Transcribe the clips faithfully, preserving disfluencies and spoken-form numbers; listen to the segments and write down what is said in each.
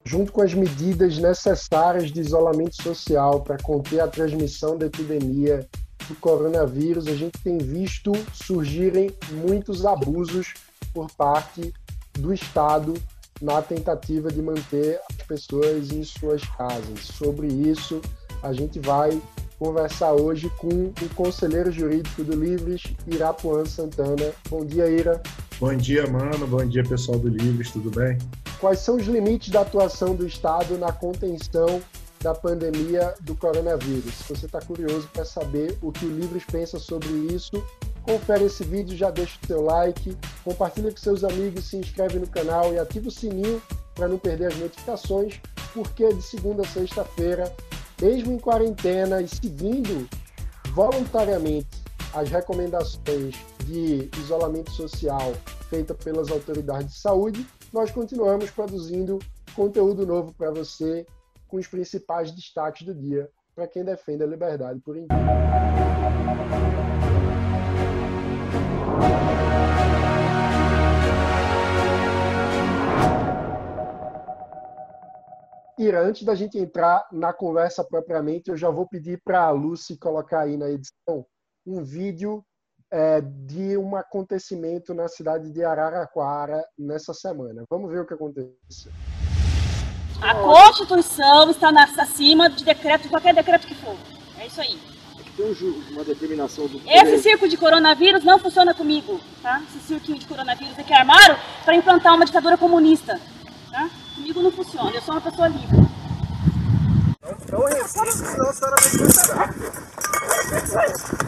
junto com as medidas necessárias de isolamento social para conter a transmissão da epidemia do coronavírus, a gente tem visto surgirem muitos abusos por parte do Estado na tentativa de manter as pessoas em suas casas. Sobre isso, a gente vai conversar hoje com o conselheiro jurídico do Livres, Irapuan Santana. Bom dia, Ira. Bom dia, mano. Bom dia, pessoal do Livres. Tudo bem? Quais são os limites da atuação do Estado na contenção da pandemia do coronavírus? Se você está curioso para saber o que o Livres pensa sobre isso, confere esse vídeo, já deixa o seu like, compartilha com seus amigos, se inscreve no canal e ativa o sininho para não perder as notificações, porque de segunda a sexta-feira, mesmo em quarentena e seguindo voluntariamente as recomendações de isolamento social feitas pelas autoridades de saúde, nós continuamos produzindo conteúdo novo para você com os principais destaques do dia para quem defende a liberdade por inteiro. Ira, antes da gente entrar na conversa propriamente, eu já vou pedir para a Lucy colocar aí na edição um vídeo é, de um acontecimento na cidade de Araraquara nessa semana. Vamos ver o que aconteceu. A Constituição está acima de decreto, qualquer decreto que for. É isso aí. Tem uma determinação do... Esse circo de coronavírus não funciona comigo, tá? Esse cirquinho de coronavírus é que armaram para implantar uma ditadura comunista, tá? Comigo não funciona, eu sou uma pessoa livre. Não resiste, senão a senhora vai cantar.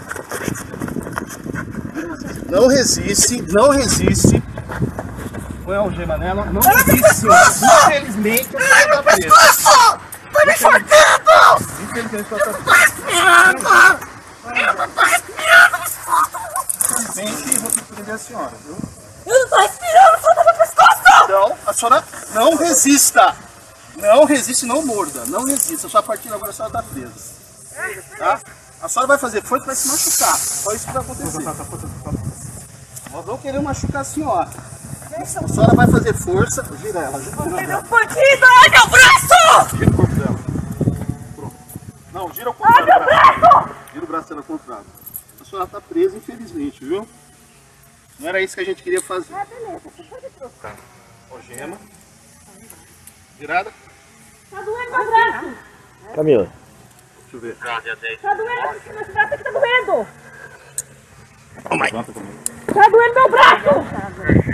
Não resiste, não resiste. Põe a algema nela, não resiste, senhora. Infelizmente, a senhora está presa. Tá me enforcando! Infelizmente, a senhora está presa. Eu não tô respirando! Infelizmente, vou ter que prender a senhora, viu? Eu não tô respirando! Solta meu pescoço! Então, a senhora não resista. Não resiste, não morda. Não resista. Só a partir de agora a senhora está presa. Tá? A senhora vai fazer força, vai se machucar. Só isso que vai acontecer. Nós vamos querer machucar a senhora. A senhora vai fazer força. Gira ela, gira ela. Meu bandido! Ai, meu braço! Gira o corpo dela. Pronto. Não, gira o corpo Ai, meu braço! Gira o braço dela contrário. A senhora está presa, infelizmente, viu? Não era isso que a gente queria fazer. Ah, beleza. Você pode trocar. Algema. Virada. Tá doendo meu braço! Camila. Deixa eu ver. Tá doendo meu braço aqui, tá doendo! Oh, mãe. Tá doendo meu braço!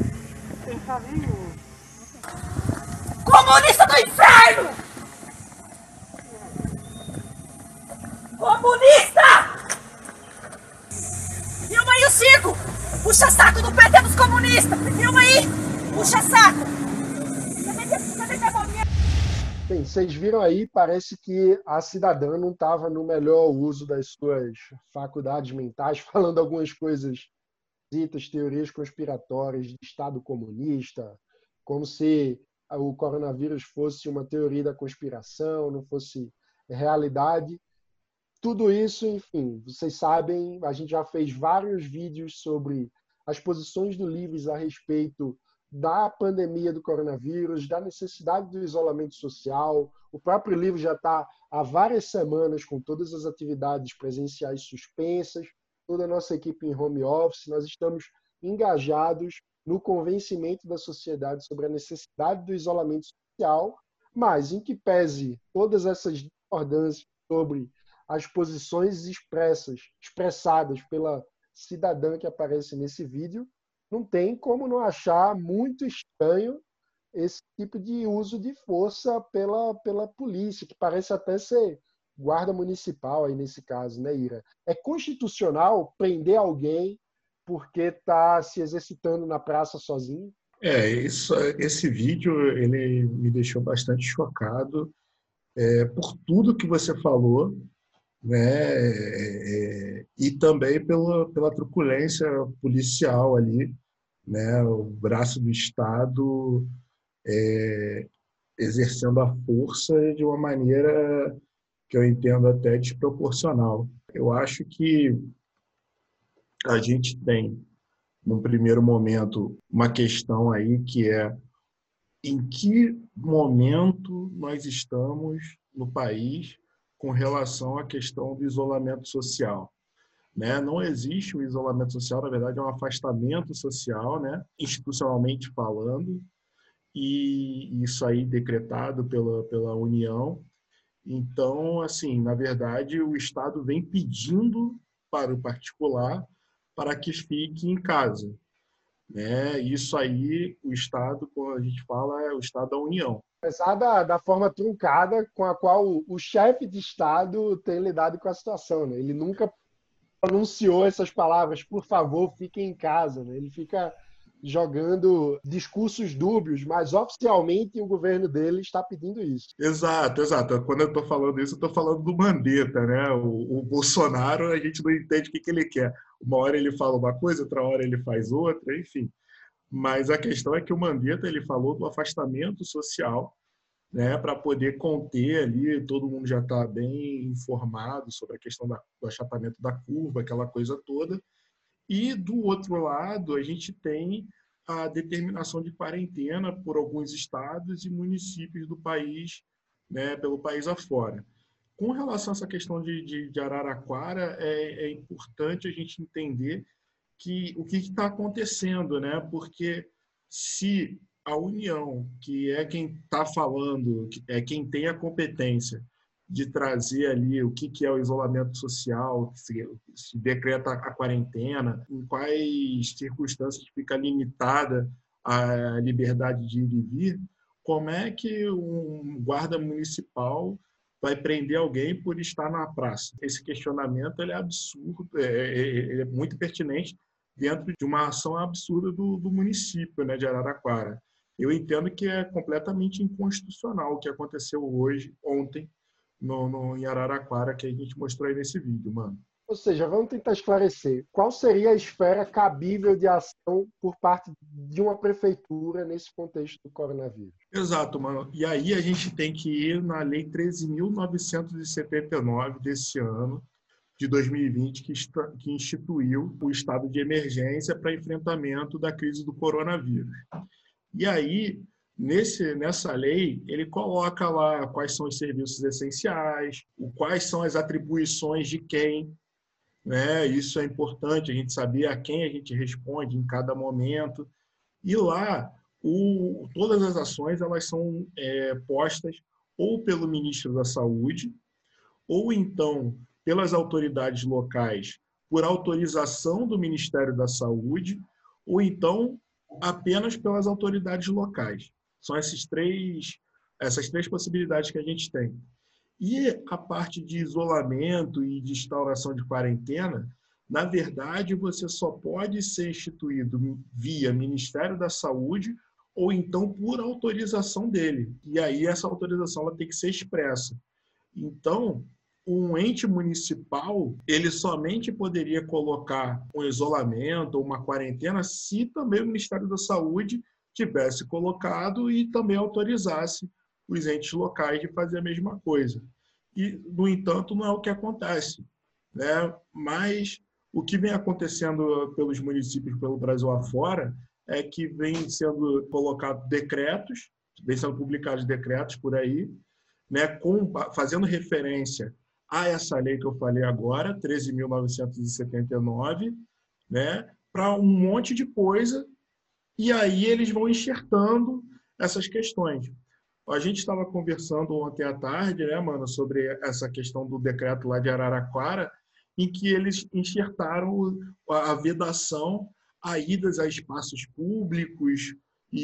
Comunista do inferno! Comunista! Filma aí o circo! Puxa saco do P T dos comunistas! Filma aí! Puxa saco! Cadê minha bolinha? Bem, vocês viram aí, parece que a cidadã não estava no melhor uso das suas faculdades mentais, falando algumas coisas ditas, teorias conspiratórias de Estado comunista, como se o coronavírus fosse uma teoria da conspiração, não fosse realidade. Tudo isso, enfim, vocês sabem, a gente já fez vários vídeos sobre as posições do Livres a respeito da pandemia do coronavírus, da necessidade do isolamento social. O próprio Livre já está há várias semanas com todas as atividades presenciais suspensas, toda a nossa equipe em home office. Nós estamos engajados no convencimento da sociedade sobre a necessidade do isolamento social, mas em que pese todas essas discordâncias sobre as posições expressas, expressadas pela cidadã que aparece nesse vídeo, não tem como não achar muito estranho esse tipo de uso de força pela, pela polícia, que parece até ser guarda municipal aí nesse caso, né, Ira? É constitucional prender alguém porque está se exercitando na praça sozinho? É, isso, esse vídeo ele me deixou bastante chocado é, por tudo que você falou, né, é, e também pela, pela truculência policial ali, né, o braço do Estado é, exercendo a força de uma maneira que eu entendo até desproporcional. Eu acho que a gente tem, num primeiro momento, uma questão aí que é em que momento nós estamos no país com relação à questão do isolamento social. Né? Não existe o isolamento social, na verdade é um afastamento social, né? Institucionalmente falando, e isso aí decretado pela, pela União. Então, assim, na verdade, o Estado vem pedindo para o particular para que fique em casa. Né? Isso aí, o Estado, quando a gente fala, é o Estado da União. Apesar da, da forma truncada com a qual o, o chefe de Estado tem lidado com a situação. Né? Ele nunca pronunciou essas palavras, por favor, fiquem em casa. Né? Ele fica jogando discursos dúbios, mas oficialmente o governo dele está pedindo isso. Exato, exato. Quando eu estou falando isso, eu estou falando do Mandetta, né? O, o Bolsonaro, a gente não entende o que, que ele quer. Uma hora ele fala uma coisa, outra hora ele faz outra, enfim. Mas a questão é que o Mandetta ele falou do afastamento social, né, para poder conter ali, todo mundo já está bem informado sobre a questão da, do achatamento da curva, aquela coisa toda. E, do outro lado, a gente tem a determinação de quarentena por alguns estados e municípios do país, né, pelo país afora. Com relação a essa questão de, de, de Araraquara, é, é importante a gente entender que, o que está acontecendo, né? Porque se a União, que é quem está falando, que é quem tem a competência de trazer ali o que, que é o isolamento social, se, se decreta a quarentena, em quais circunstâncias fica limitada a liberdade de ir e vir, como é que um guarda municipal vai prender alguém por estar na praça? Esse questionamento ele é absurdo, é, é, é muito pertinente dentro de uma ação absurda do, do município, né, de Araraquara. Eu entendo que é completamente inconstitucional o que aconteceu hoje, ontem, no, no, em Araraquara, que a gente mostrou aí nesse vídeo, mano. Ou seja, vamos tentar esclarecer. Qual seria a esfera cabível de ação por parte de uma prefeitura nesse contexto do coronavírus? Exato, mano. E aí a gente tem que ir na Lei treze mil novecentos e setenta e nove desse ano, de dois mil e vinte, que, que instituiu o estado de emergência para enfrentamento da crise do coronavírus. E aí, nesse, nessa lei, ele coloca lá quais são os serviços essenciais, quais são as atribuições de quem, né? Isso é importante, a gente saber a quem a gente responde em cada momento. E lá, o, todas as ações elas são é, postas ou pelo ministro da Saúde, ou então pelas autoridades locais por autorização do Ministério da Saúde, ou então apenas pelas autoridades locais. São esses três, essas três possibilidades que a gente tem. E a parte de isolamento e de instauração de quarentena, na verdade, você só pode ser instituído via Ministério da Saúde ou então por autorização dele. E aí essa autorização ela tem que ser expressa. Então, um ente municipal, ele somente poderia colocar um isolamento ou uma quarentena se também o Ministério da Saúde tivesse colocado e também autorizasse os entes locais de fazer a mesma coisa. E, no entanto, não é o que acontece, né? Mas o que vem acontecendo pelos municípios pelo Brasil afora é que vem sendo colocados decretos, vem sendo publicados decretos por aí, né, com, fazendo referência a essa lei que eu falei agora, treze mil novecentos e setenta e nove, né, para um monte de coisa, e aí eles vão enxertando essas questões. A gente estava conversando ontem à tarde, né, mano, sobre essa questão do decreto lá de Araraquara, em que eles enxertaram a vedação a idas a espaços públicos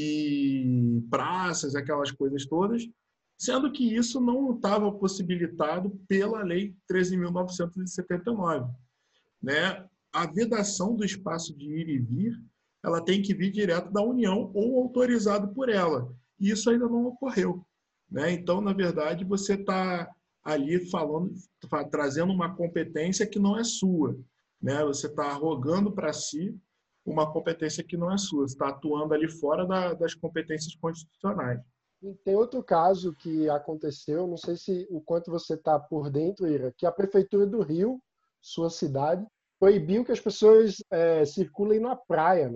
e praças, aquelas coisas todas, sendo que isso não estava possibilitado pela Lei treze mil novecentos e setenta e nove. Né? A vedação do espaço de ir e vir, ela tem que vir direto da União ou autorizado por ela. E isso ainda não ocorreu. Né? Então, na verdade, você está ali falando, trazendo uma competência que não é sua. Né? Você está arrogando para si uma competência que não é sua. Você está atuando ali fora da, das competências constitucionais. E tem outro caso que aconteceu, não sei se o quanto você está por dentro, Ira, que a Prefeitura do Rio, sua cidade, proibiu que as pessoas é, circulem na praia. Né?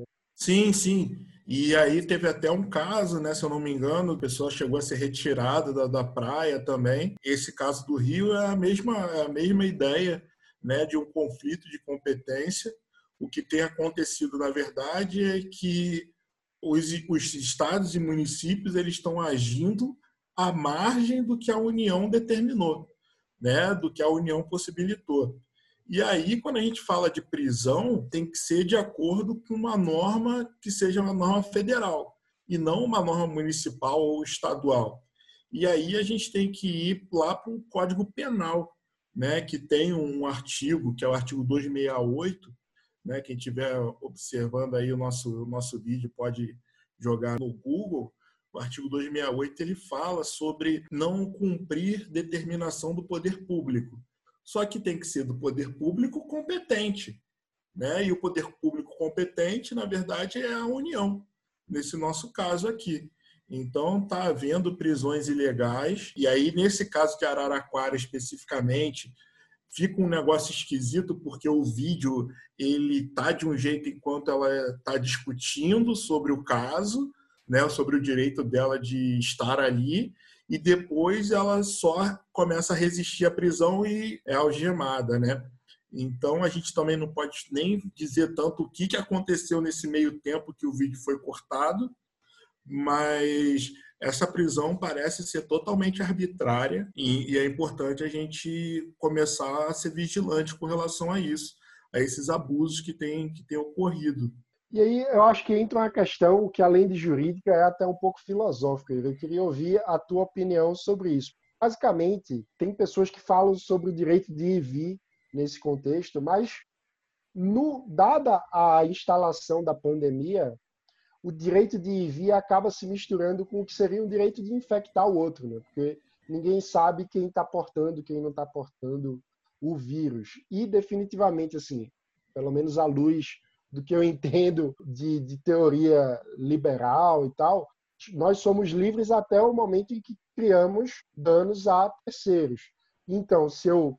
Sim, sim. E aí teve até um caso, né, se eu não me engano, a pessoa chegou a ser retirada da, da praia também. Esse caso do Rio é a mesma, é a mesma ideia, né, de um conflito de competência. O que tem acontecido, na verdade, é que os, os estados e municípios eles estão agindo à margem do que a União determinou, né, do que a União possibilitou. E aí, quando a gente fala de prisão, tem que ser de acordo com uma norma que seja uma norma federal e não uma norma municipal ou estadual. E aí a gente tem que ir lá para o Código Penal, né, que tem um artigo, que é o artigo duzentos e sessenta e oito, né, quem estiver observando aí o nosso, o nosso vídeo pode jogar no Google. O artigo duzentos e sessenta e oito ele fala sobre não cumprir determinação do poder público. Só que tem que ser do poder público competente, né? E o poder público competente, na verdade, é a União, nesse nosso caso aqui. Então, está havendo prisões ilegais, e aí, nesse caso de Araraquara especificamente, fica um negócio esquisito, porque o vídeo ele tá de um jeito enquanto ela está discutindo sobre o caso, né? Sobre o direito dela de estar ali, e depois ela só começa a resistir à prisão e é algemada, né? Então, a gente também não pode nem dizer tanto o que aconteceu nesse meio tempo que o vídeo foi cortado, mas essa prisão parece ser totalmente arbitrária e é importante a gente começar a ser vigilante com relação a isso, a esses abusos que têm, que têm ocorrido. E aí eu acho que entra uma questão que, além de jurídica, é até um pouco filosófica. Eu queria ouvir a tua opinião sobre isso. Basicamente, tem pessoas que falam sobre o direito de ir e vir nesse contexto, mas no, dada a instalação da pandemia, o direito de ir e vir acaba se misturando com o que seria o direito de infectar o outro, né? Porque ninguém sabe quem está portando, quem não está portando o vírus. E definitivamente, assim, pelo menos à luz do que eu entendo de, de teoria liberal e tal, nós somos livres até o momento em que criamos danos a terceiros. Então, se eu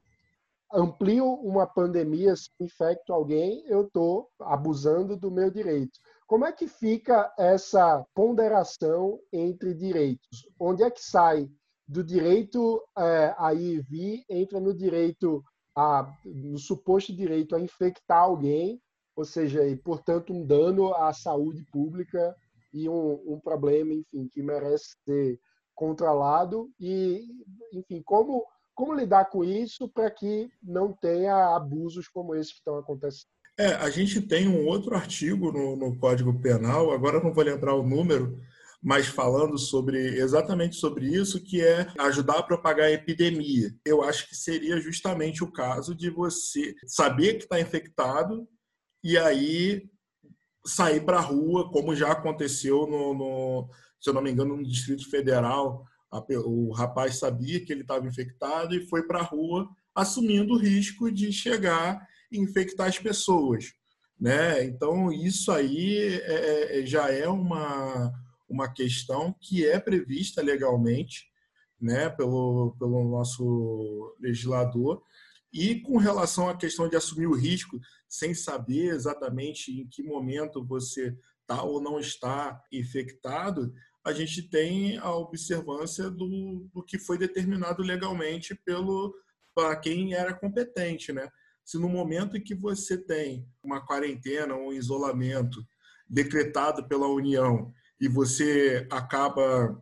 amplio uma pandemia, se infecto alguém, eu estou abusando do meu direito. Como é que fica essa ponderação entre direitos? Onde é que sai do direito é, a ir e vir, entra no direito, a, no suposto direito a infectar alguém, ou seja, e, portanto, um dano à saúde pública e um, um problema, enfim, que merece ser controlado e, enfim, como, como lidar com isso para que não tenha abusos como esses que estão acontecendo? É, a gente tem um outro artigo no, no Código Penal, agora eu não vou lembrar o número, mas falando sobre exatamente sobre isso, que é ajudar a propagar a epidemia. Eu acho que seria justamente o caso de você saber que está infectado e aí sair para a rua, como já aconteceu, no, no, se eu não me engano, no Distrito Federal. A, o rapaz sabia que ele estava infectado e foi para a rua assumindo o risco de chegar e infectar as pessoas, né? Então, isso aí é, é, já é uma, uma questão que é prevista legalmente, né, pelo, pelo nosso legislador. E com relação à questão de assumir o risco, sem saber exatamente em que momento você está ou não está infectado, a gente tem a observância do, do que foi determinado legalmente pelo, para quem era competente, né? Se no momento em que você tem uma quarentena ou um isolamento decretado pela União e você acaba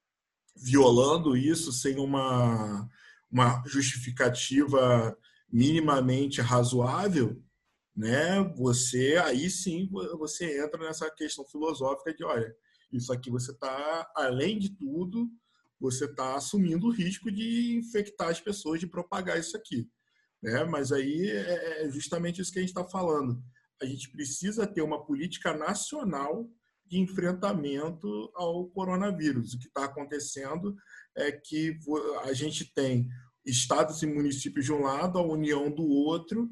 violando isso sem uma, uma justificativa minimamente razoável, né? Você aí sim você entra nessa questão filosófica de, olha, isso aqui você está, além de tudo, você está assumindo o risco de infectar as pessoas, de propagar isso aqui, né? Mas aí é justamente isso que a gente está falando. A gente precisa ter uma política nacional de enfrentamento ao coronavírus. O que está acontecendo é que a gente tem estados e municípios de um lado, a União do outro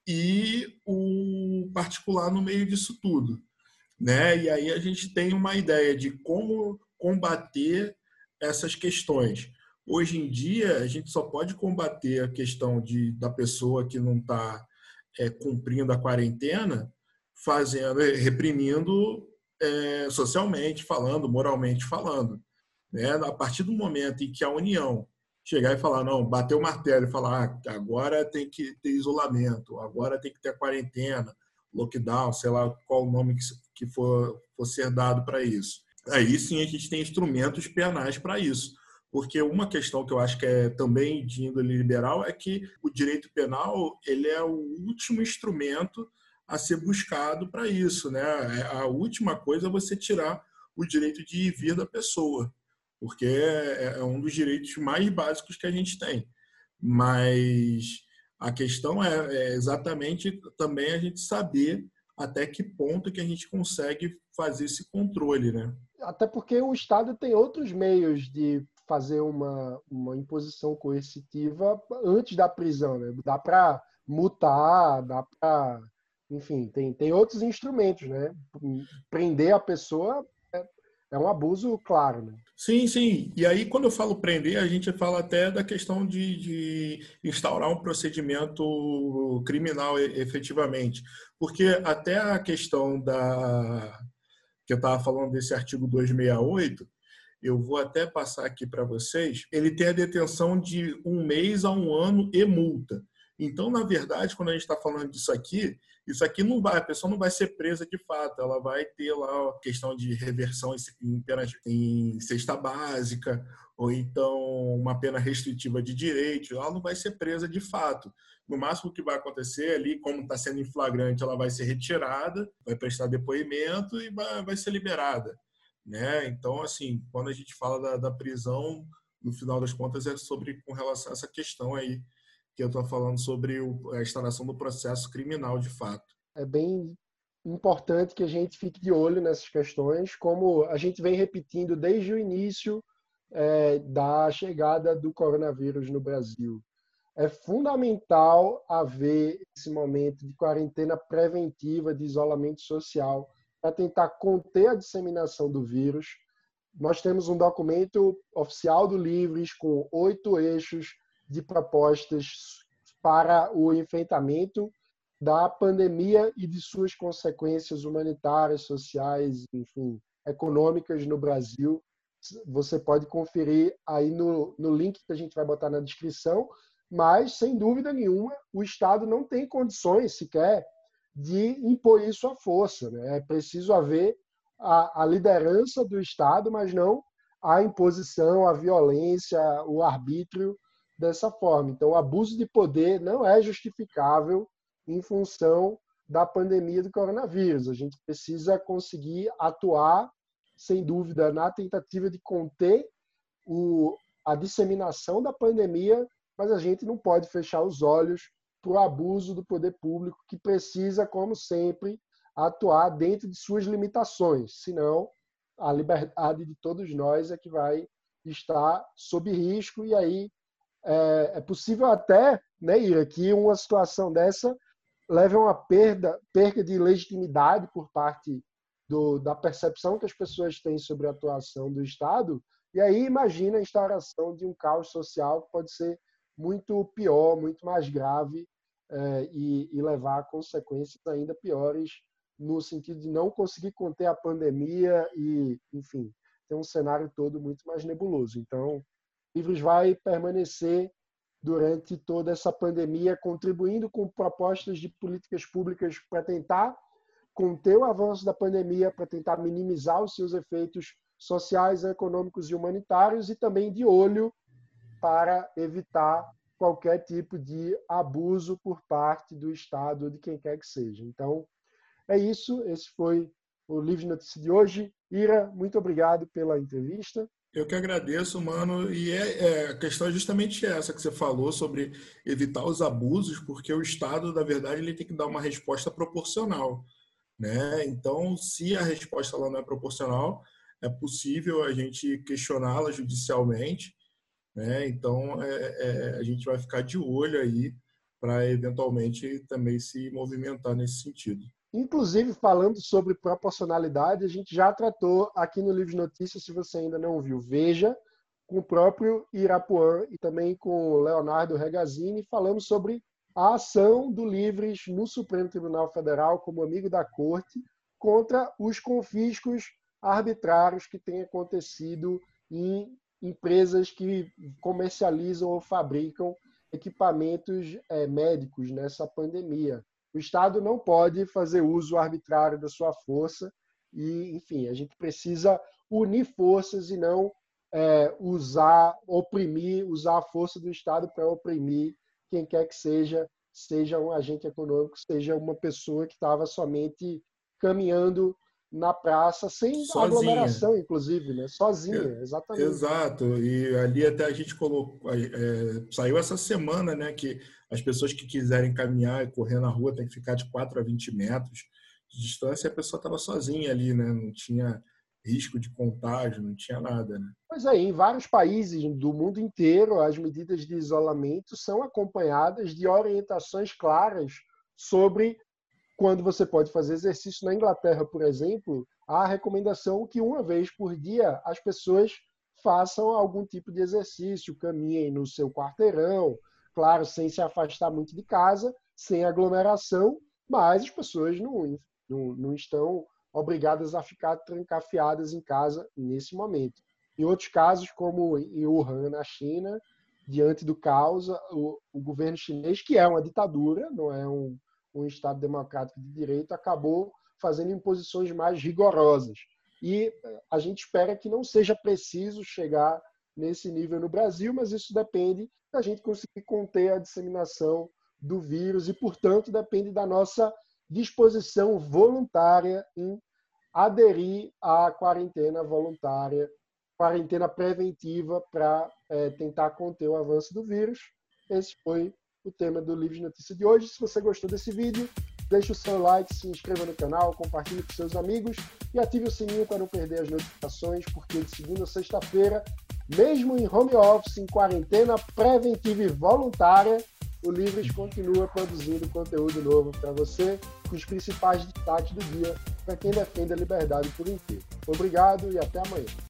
e o particular no meio disso tudo, né? E aí a gente tem uma ideia de como combater essas questões. Hoje em dia, a gente só pode combater a questão de, da pessoa que não está é, cumprindo a quarentena fazendo, reprimindo é, socialmente falando, moralmente falando. Né? A partir do momento em que a União chegar e falar, não, bater o martelo e falar, ah, agora tem que ter isolamento, agora tem que ter quarentena, lockdown, sei lá qual o nome que for, for ser dado para isso. Aí sim a gente tem instrumentos penais para isso. Porque uma questão que eu acho que é também de índole liberal é que o direito penal ele é o último instrumento a ser buscado para isso. Né? A última coisa é você tirar o direito de ir e vir da pessoa, porque é um dos direitos mais básicos que a gente tem. Mas a questão é, é exatamente também a gente saber até que ponto que a gente consegue fazer esse controle, né? Até porque o Estado tem outros meios de fazer uma, uma imposição coercitiva antes da prisão, né? Dá para multar, dá para... Enfim, tem, tem outros instrumentos, né? Prender a pessoa é, é um abuso claro, né? Sim, sim. E aí, quando eu falo prender, a gente fala até da questão de, de instaurar um procedimento criminal efetivamente. Porque até a questão da... que eu estava falando desse artigo duzentos e sessenta e oito, eu vou até passar aqui para vocês, ele tem a detenção de um mês a um ano e multa. Então, na verdade, quando a gente está falando disso aqui, isso aqui não vai, a pessoa não vai ser presa de fato, ela vai ter lá a questão de reversão em, pena, em cesta básica, ou então uma pena restritiva de direitos, ela não vai ser presa de fato. No máximo que vai acontecer ali, como está sendo em flagrante, ela vai ser retirada, vai prestar depoimento e vai, vai ser liberada. Né? Então, assim, quando a gente fala da, da prisão, no final das contas é sobre com relação a essa questão aí, que eu estou falando sobre o, a instalação do processo criminal, de fato. É bem importante que a gente fique de olho nessas questões, como a gente vem repetindo desde o início é, da chegada do coronavírus no Brasil. É fundamental haver esse momento de quarentena preventiva, de isolamento social, para tentar conter a disseminação do vírus. Nós temos um documento oficial do Livres com oito eixos de propostas para o enfrentamento da pandemia e de suas consequências humanitárias, sociais, enfim, econômicas no Brasil. Você pode conferir aí no, no link que a gente vai botar na descrição, mas, sem dúvida nenhuma, o Estado não tem condições sequer de impor isso à força. Né? É preciso haver a, a liderança do Estado, mas não a imposição, a violência, o arbítrio dessa forma. Então, o abuso de poder não é justificável em função da pandemia do coronavírus. A gente precisa conseguir atuar, sem dúvida, na tentativa de conter o, a disseminação da pandemia, mas a gente não pode fechar os olhos para o abuso do poder público, que precisa, como sempre, atuar dentro de suas limitações, senão a liberdade de todos nós é que vai estar sob risco, e aí é, é possível até, né, Ira, que uma situação dessa leve a uma perda, perda de legitimidade por parte do, da percepção que as pessoas têm sobre a atuação do Estado, e aí imagina a instauração de um caos social que pode ser muito pior, muito mais grave, é, e, e levar a consequências ainda piores, no sentido de não conseguir conter a pandemia e, enfim, ter um cenário todo muito mais nebuloso. Então, Livres vai permanecer durante toda essa pandemia, contribuindo com propostas de políticas públicas para tentar conter o avanço da pandemia, para tentar minimizar os seus efeitos sociais, econômicos e humanitários, e também de olho para evitar qualquer tipo de abuso por parte do Estado ou de quem quer que seja. Então, é isso. Esse foi o Livre Notícia de hoje. Ira, muito obrigado pela entrevista. Eu que agradeço, mano. E é, é, a questão é justamente essa que você falou sobre evitar os abusos, porque o Estado, na verdade, ele tem que dar uma resposta proporcional. Né? Então, se a resposta ela não é proporcional, é possível a gente questioná-la judicialmente. Né? Então, é, é, a gente vai ficar de olho aí para, eventualmente, também se movimentar nesse sentido. Inclusive, falando sobre proporcionalidade, a gente já tratou aqui no Livre Notícias, se você ainda não viu, veja, com o próprio Irapuã e também com o Leonardo Regazzini, falamos sobre a ação do Livres no Supremo Tribunal Federal como amigo da corte contra os confiscos arbitrários que têm acontecido em empresas que comercializam ou fabricam equipamentos é, médicos nessa pandemia. O Estado não pode fazer uso arbitrário da sua força e, enfim, a gente precisa unir forças e não é, usar, oprimir, usar a força do Estado para oprimir quem quer que seja, seja um agente econômico, seja uma pessoa que estava somente caminhando na praça, sem Sozinha. aglomeração, inclusive, né? Sozinha, exatamente. Exato, e ali até a gente colocou, é, saiu essa semana, né, que as pessoas que quiserem caminhar e correr na rua têm que ficar de quatro a vinte metros de distância, e a pessoa estava sozinha ali, né, não tinha risco de contágio, não tinha nada, né? Pois é, em vários países do mundo inteiro, as medidas de isolamento são acompanhadas de orientações claras sobre quando você pode fazer exercício. Na Inglaterra, por exemplo, há a recomendação que uma vez por dia as pessoas façam algum tipo de exercício, caminhem no seu quarteirão, claro, sem se afastar muito de casa, sem aglomeração, mas as pessoas não, não, não estão obrigadas a ficar trancafiadas em casa nesse momento. Em outros casos, como em Wuhan, na China, diante do caos, o, o governo chinês, que é uma ditadura, não é um um Estado democrático de direito, acabou fazendo imposições mais rigorosas. E a gente espera que não seja preciso chegar nesse nível no Brasil, mas isso depende da gente conseguir conter a disseminação do vírus e, portanto, depende da nossa disposição voluntária em aderir à quarentena voluntária, quarentena preventiva para é, tentar conter o avanço do vírus. Esse foi o tema do Livres Notícia de hoje. Se você gostou desse vídeo, deixe o seu like, se inscreva no canal, compartilhe com seus amigos e ative o sininho para não perder as notificações, porque de segunda a sexta-feira, mesmo em home office, em quarentena preventiva e voluntária, o Livres continua produzindo conteúdo novo para você, com os principais destaques do dia, para quem defende a liberdade por inteiro. Obrigado e até amanhã.